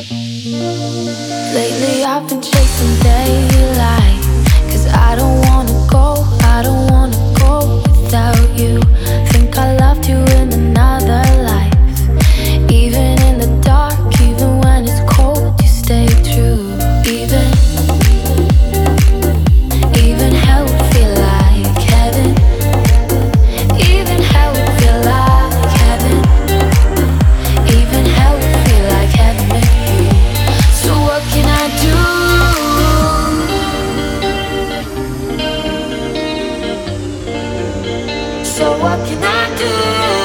Lately I've been chasing daylight, 'cause I don't wanna go, I don't wanna go without you. Think I loved you in another life. Even in the dark, even when it's cold, you stay true. Even hell would feel like heaven. Even hell would feel like heaven. Even hell would feel like heaven with you. So what can I do? So what can I do?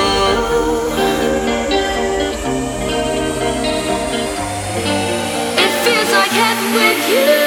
It feels like heaven with you.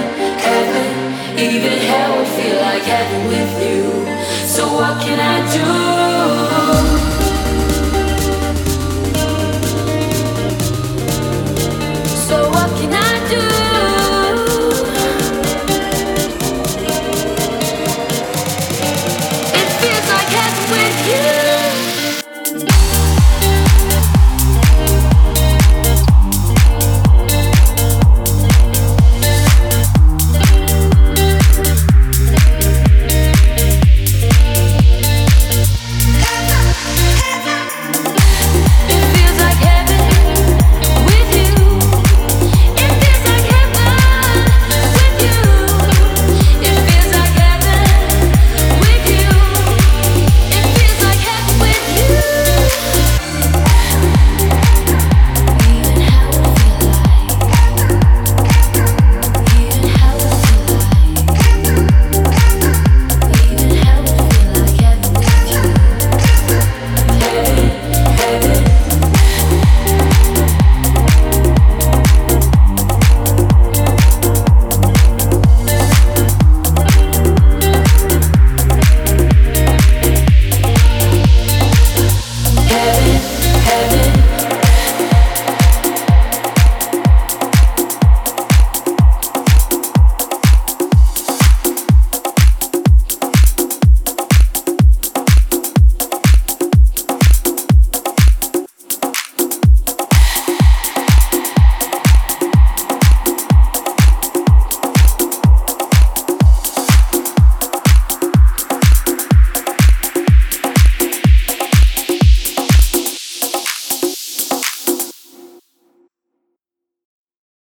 Even hell would feel like heaven with you. So what can I do?